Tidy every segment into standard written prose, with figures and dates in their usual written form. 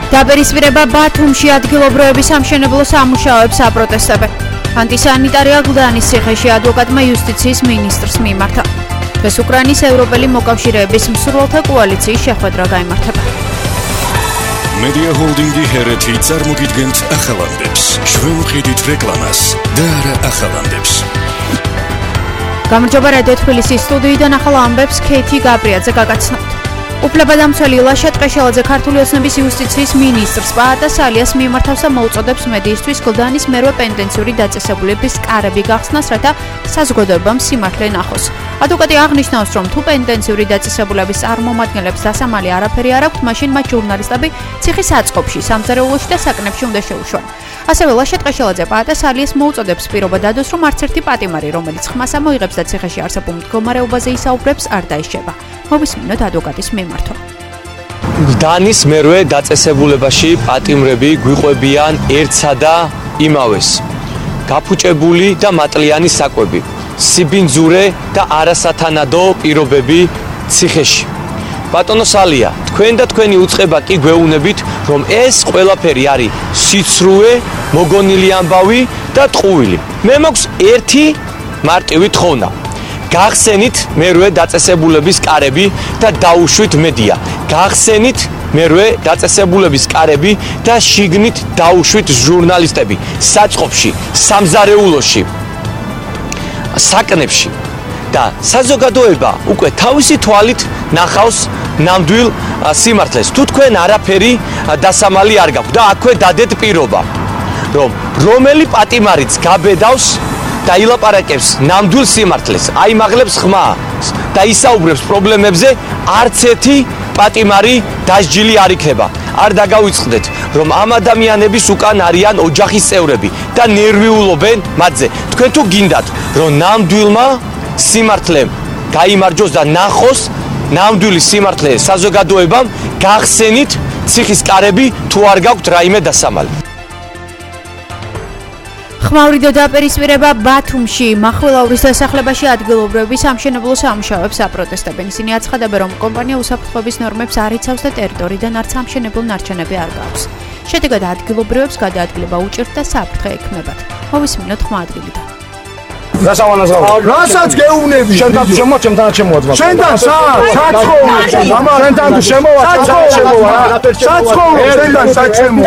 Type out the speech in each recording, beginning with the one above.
დაპირისპირება ბათუმში ადგილობრივების სამშენებლო სამუშაოებს აპროტესტებენ. ანტისანიტარია გლდანის ციხეში ადვოკატმა იუსტიციის მინისტრს მიმართა. დღეს უკრაინის ევროპელი მოკავშირეების მსურველთა კოალიციის შეხვედრა გაიმართება. Media Holding-ი ჰერეთი წარმოგიდგენთ ახალამდებს. ჩვენ ვყიდით რეკლამას და არა ახალამდებს. გამარჯობა რადიო თბილისის სტუდიიდან ახალ ამბებს ქეთი გაბრიაძე გაგაცნობთ. უფლებადამცველი ილაშა ტყეშელაძე ქართული ოცნების იუსტიციის მინისტრს პაატა სალიას მიმართავს და მოუწოდებს მედიისთვის გლდანის მერვე პენტენციური დაწესებულების კარები გახსნას, რათა საზოგადოებამ სიმართლე ნახოს. ადვოკატი აღნიშნავს, რომ თუ პენტენციური დაწესებულების წარმომადგენლებს დასამალი არაფერი არ აქვთ, მაშინ მათ ჟურნალისტები ციხის აწყობში, სამზარეულოში და საკნებში უნდა შეუშვან. ასევე ლაშა ტყეშელაძე პაატა სალიას მოუწოდებს პირობა დადოს, რომ არც ერთი პატიმარი, რომელიც ხმას ამოიღებს და ციხეში არსებულ მდგომარეობაზე ისაუბრებს, არ დაიშება. მოვისმინოთ ადვოკატის მიმართვა. გლდანის მერვე დაწესებულებაში პატიმრები გვიყვებიან ერთსა და იმავეს. გაფუჭებული და მატლიანი საკვები, სიბინძურე და არასათანადო პირობები ციხეში. ბატონო სალია, თქვენ და თქვენი უწყება კი გვეუბნებით, რომ ეს ყველაფერი არის სიცრუე, მოგონილი ამბავი და ტყუილი. მე მაქვს ერთი მარტივი თხოვნა. გახსენით მერვე დაწესებულების კარები და დაუშვით მედია. გახსენით მერვე დაწესებულების კარები და შიგნით დაუშვით ჟურნალისტები საწყობში, სამზარეულოში, საკნებში. და საზოგადოება უკვე თავისი თვალით ნახავს ნამდვილ სიმართლეს. თუ თქვენ არაფერი დასამალი არ გაქვთ და აქვე დადეთ პირობა, რომ რომელი პატიმარიც გაბედავს და ილაპარაკებს ნამდვილ სიმართლეს, აიმაღლებს ხმას და ისაუბრებს პრობლემებზე, არც ერთი პატიმარი დასჯილი არ იქნება. არ დაგავიწყდეთ, რომ ამ ადამიანების უკან არიან ოჯახის წევრები და ნერვიულობენ მათზე. თქვენ თუ გინდათ, რომ ნამდვილმა სიმართლემ გაიმარჯოს და ნახოს ნამდვილი სიმართლე საზოგადოებამ, გახსენით ციხის კარები თუ არ გაქვთ რაიმე დასამალი. ხმაური და დაპირისპირება ბათუმში მახვილაურის დასახლებაში ადგილობრივების სამშენებლო სამუშაოებს აპროტესტებენ. ისინი აცხადებენ, რომ კომპანია უსაფრთხოების ნორმებს არ იცავს და ტერიტორიიდან არც სამშენებლო ნარჩენები არ გაქვს. შედეგად ადგილობრივებს გადაადგილება უჭირთ და საფრთხე ექმნებათ. მოვისმინოთ ხმა ადგილიდან. რასაც გეუბნები შენთან შემოვა შენთან საცხოო შენთან თუ შემოვა საცხოო საცხოო შენთან საცხოო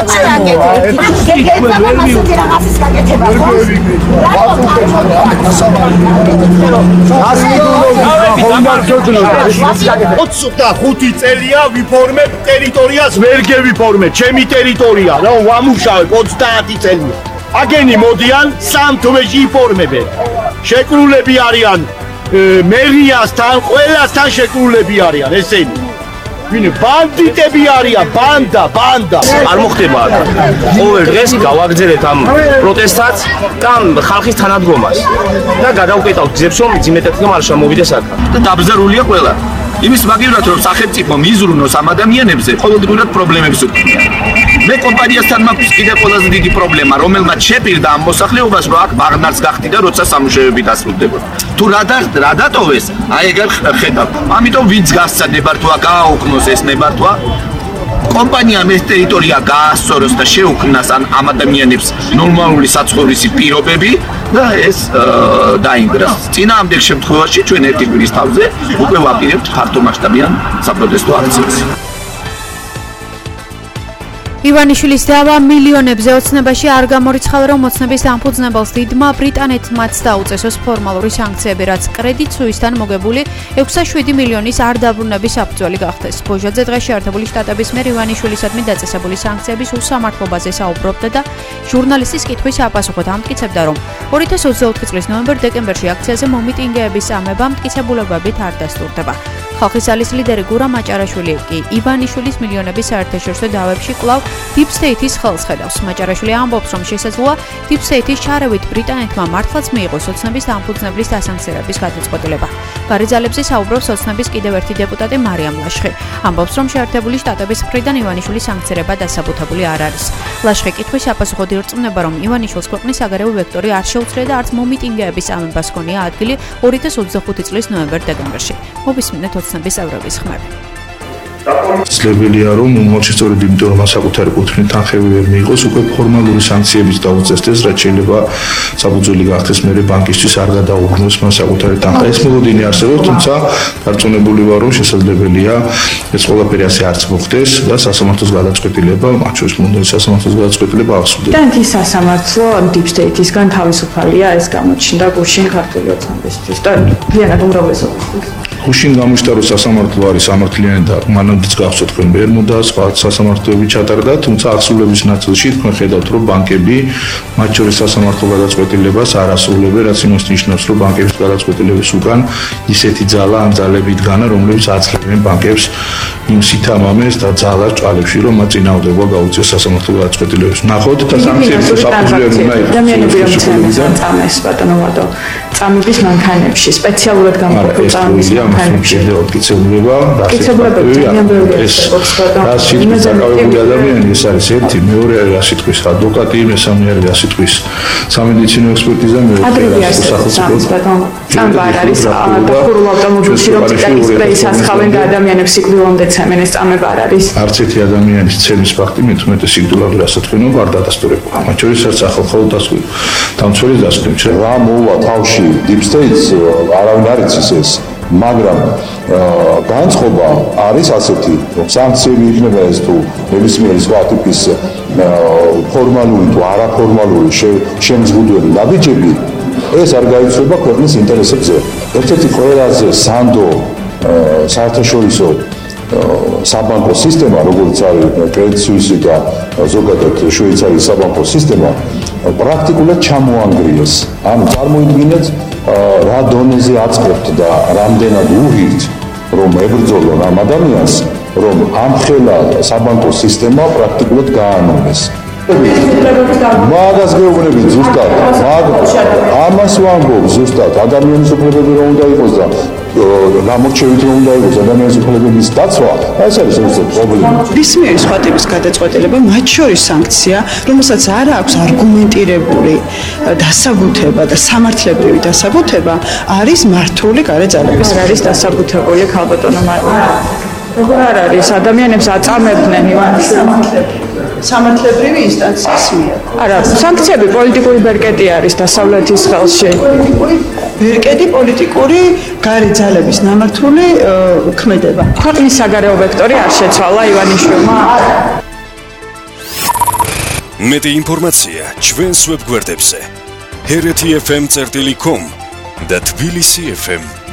და 5 წელია ვიფორმებ ტერიტორიას ვერ გევიფორმე ჩემი ტერიტორია რა ვამუშავებ 30 წელია აგენი მოდიან სამ თვეში იფორმებენ. შეკრულები არიან მერიასთან, ყველასთან შეკრულები არიან ესენი. ვინე ბანდიტები არიან, ბანდა. არ მოხდება აქ. ყოველ დღეს გავაგრძელეთ ამ პროტესტს და ხალხის თანადგომას და გადავკეტავთ გზებს, რომ ძიმეთად არ შემოვიდეს აქ. და დაბზარულია ყველა. იმის მაგივრად რომ სახელმწიფო მიზრუნოს ამ ადამიანებზე, ყოველდღიურად პრობლემებს უქმნიან. მე კომპანიასთან მაქვს კიდევ ყველაზე დიდი პრობლემა, რომელმაც შეპირდა ამ მოსახლეობას, რომ აქ ბაღნარს გახდი და როცა სამუშაოები დასრულდებოდა. თუ რა დატოვეს, აი ეგ ხედავ. ამიტომ ვინც გასცა ნებართვა, გააუქმოს ეს ნებართვა. კომპანიამ ეს ტერიტორია გაასწოროს და შეუქმნას ამ ადამიანებს ნორმალური საცხოვრისი პირობები და ეს დაინგრას. წინააღმდეგ შემთხვევაში ჩვენ ერთი კვირის თავზე უკვე ვაპირებთ ფართომასშტაბიან საპროტესტო აქციას. ივანიშვილის დავა მილიონებზე ოცნებაში არ გამორიცხალა, რომ ოცნების დამფუძნებელს დიდმა ბრიტანეთმაც დაუწესოს ფორმალური სანქციები, რაც კრედიტ სუისთან მოგებული 6,7 მილიონის არ დაბრუნების საფუძველი გახდეს. ბოჟაძე დღეს შეერთებული შტატების მიერ ივანიშვილისადმი დაწესებული სანქციების უსამართლობაზე საუბრობდა და ჟურნალისტის კითხვის აპასუხოდ ამტკიცებდა, რომ 2024 წლის ნოემბერ-დეკემბერში აქციაზე მომიტინგეების წამება მტკიცებულებებით არ დასტურდება. ხალხის ძალის ლიდერი გურა მაჭარაშვილი კი ივანიშვილის მილიონების საერთაშორისო დავებში კვლავ Deep State-ის ხელს ხედავს. მაჭარაშვილი ამბობს, რომ შესაძლოა Deep State-ის ჩარევით ბრიტანეთმა მართლაც მიიღოს ოცნების დამფუძნებლის დასანქცირების გადაწყვეტილება. გარიძალებზე საუბრობს ოცნების კიდევ ერთი დეპუტატი მარიამ ლაშხი. ამბობს, რომ შეერთებული შტატების მხრიდან ივანიშვილის სანქცირება დასაბუთებული არ არის. ლაშხი კითხვის საპასუხოდ ირწმუნება, რომ ივანიშვილს ქვეყნის საგარეო ვექტორი არ შეუძლია და არც მომიტინგეების წამებას ჰქონია ადგილი 2025 წლის ნოემბერ-დეკემბერში. მოვისმინეთ ოცნების წევრების ხმები. სლებელია რომ უმალში სწორედ იმიტომ რომ საკუთარი კუთვნით თანხები ვერ მიიღოს უკვე ფორმალური სანქციების დაუწესდეს რაც შეიძლება საფუძველი გახდეს მერე ბანკისთვის არ გადაუგნოს მას საკუთარი თანხა ეს მოლოდინი არსებობს თუმცა დარწმუნებული ვარ რომ შესაძლებელია ეს ყველაფერი ასე არც მოხდეს და სასამართლოს გადაწყვეტილება მათ შორის მომდევნო სასამართლოს გადაწყვეტილება აღსრულდება და ის სასამართლო deep state-ისგან თავისუფალია ეს გამოჩნდა გუშინ ქართული ოცნებისთვის და მთლიანად უმრავლესობისთვის გუშინ გამოჩნდა რომ სასამართლო არის სამართლიანი და მანამდეც გახსოვთ თქვენ ბერმუდა სხვა სასამართლოები ჩატარდა თუმცა აღსრულების ნაწილში თქვენ ხედავთ რომ ბანკები მათ შორის სასამართლო გადაწყვეტილებას არ ასრულებენ რაც იმას ნიშნავს რომ ბანკების გადაწყვეტილების უკან ისეთი ძალა ან ძალები დგანა რომლებიც აცლებენ ბანკებს იმ სითამამეს და ძალას ჭალებში რომ მათ წინააღმდება გაუწიოს სასამართლო გადაწყვეტილებებს ნახოთ და სანქციები საფუძვლად უნდა იყოს ადამიანები რომ წამეს ბატონო ვადო წამების მანქანებში სპეციალურად გამოყენებულ წამების მანქანებში კიცეულობა ეს რასიტყვის დაკავებული ადამიანი ეს არის ერთი მეორე არის რასიტყვის ადვოკატი მესამე არის რასიტყვის სამედიცინო ექსპერტიზა მეხუთე არის სახელმწიფო წამბარ არის დახურულ ავტომობილში რომ ციტაკის სპრეის ასხავენ და ადამიანებს სიკვდილამდე ცემენ ეს წამება არ არის არც ერთი ადამიანის ცემის ფაქტი მე-11 სიკვდილამდე რასათხოვნო არ დადასტურებულა მათ შორის არც ახალ დამცველის დასკვნით რა მოუვა თავში deep states არავინ არ იცის ეს მაგრამ განწყობა არის ასეთი რომ სანქციები იქნება ეს თუ ნებისმიერი სხვა ტიპის ფორმალური თუ არაფორმალური შემზღუდველი დაბიჯები ეს არ გაიცნობა ქვეყნის ინტერესებზე ერთ-ერთი ყველაზე სანდო საერთაშორისო საბანკო სისტემა როგორც არის Credit Suisse და ზოგადად შვეიცარიის საბანკო სისტემა პრაქტიკულად ჩამოანგრიეს ანუ წარმოიდგინეთ რა დონეზე აწყობთ და რამდენად უღირთ რომ ებრძოლონ ამ ადამიანს რომ ამ ხელა საბანკო სისტემა პრაქტიკულად გაანონეს მაგას გეუბნებით ზუსტად ამას ვამბობ ზუსტად ადამიანის უფლებები რომ უნდა იყოს და გამორჩევით რომ უნდა იყოს ადამიანის უფლებების დაცვა ეს არის პრობლემა ნებისმიერი სხვა ტიპის გადაწყვეტილება მათ შორის სანქცია რომელსაც არ აქვს არგუმენტირებული დასაბუთება და სამართლებრივი დასაბუთება არის მართული გარეძალების არის დასაბუთებული ქალბატონო როგორ არ არის ადამიანებს აწამებდნენ სამართლებრივი ინსტანციის მიერ. არა, სანქციები პოლიტიკური ბერკეტი არის დასავლეთის ხელში. ბერკეტი პოლიტიკური გარე ძალების ნამართული ქმედება. ქვეყნის საგარეო ვექტორი არ შეცვალა ივანიშვილმა. მეტი ინფორმაცია ჩვენს ვებგვერდებზე hereti.fm.com და tbilisi.fm.g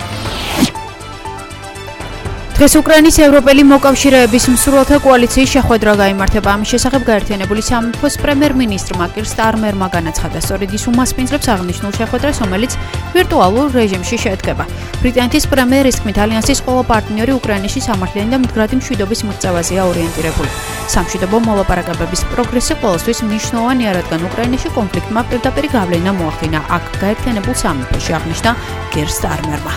დღეს უკრაინის ევროპელი მოკავშირეების მსურველთა კოალიციის შეხვედრა გაიმართება. ამის შესახებ გაერთიანებული სამეფოს პრემიერ-მინისტრმა კირ სტარმერმა განაცხადა, სწორედ ის უმასპინძლებს აღნიშნულ შეხვედრას, რომელიც ვირტუალურ რეჟიმში შედგება. ბრიტანეთის პრემიერის თქმით, ალიანსის ყველა პარტნიორი უკრაინაში სამართლიანი და მდგრადი მშვიდობის მიღწევაზეა ორიენტირებული. სამშვიდობო მოლაპარაკებების პროგრესი ყოველთვის მნიშვნელოვანია, რადგან უკრაინაში კონფლიქტმა პირდაპირ გავლენა მოახდინა. აქ გაერთიანებულ სამეფოში აღნიშნა კირ სტარმერმა.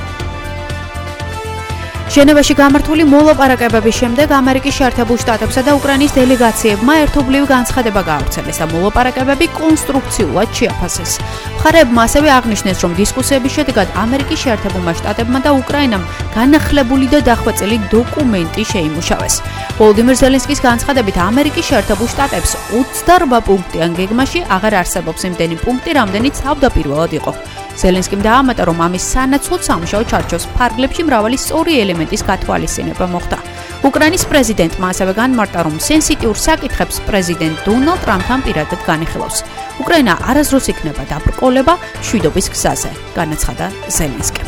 ჟენევაში გამართული მოლაპარაკებების შემდეგ ამერიკის შეერთებულ შტატებსა და უკრაინის დელეგაციებმა ერთობლივი განცხადება გაავრცელეს და მოლაპარაკებები კონსტრუქციულად შეაფასეს. მხარეებმა ასევე აღნიშნეს, რომ დისკუსიების შედეგად ამერიკის შეერთებულმა შტატებმა და უკრაინამ განახლებული და დახვეწილი დოკუმენტი შეიმუშავეს. ვოლოდიმირ ზელენსკის განცხადებით, ამერიკის შეერთებულ შტატებს 28 პუნქტიან გეგმაში აღარ არსებობს იმდენი პუნქტი, რამდენიც თავდაპირველად იყო. ზელენსკიმ დაამატა, რომ ამის სანაცვლოდ სამუშაო ჩარჩოს ფარგლებში მრავალი სწორი ელემენტის გათვალისწინება მოხდა. უკრაინის პრეზიდენტმა ასევე განმარტა, რომ სენსიტიურ საკითხებს პრეზიდენტ დონალდ ტრამპთან პირადად განიხილავს. უკრაინა არასდროს იქნება დაბრკოლება მშვიდობის გზაზე, განაცხადა ზელენსკიმ.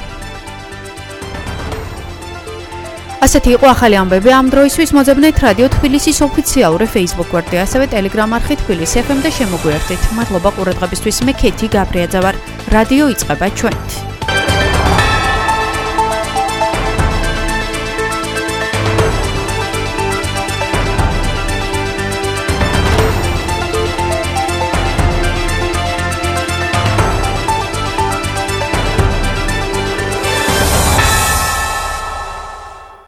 ასეთი იყო ახალი ამბები ამ დროისთვის. მოძებნეთ რადიო თბილისის ოფიციალური Facebook გვერდი, ასევე Telegram არხი თბილისი FM და შემოგვიერთდით. მადლობა ყურადღებისთვის. მე ქეთი გაბრიაძე ვარ. რადიო იწყება ჩვენით.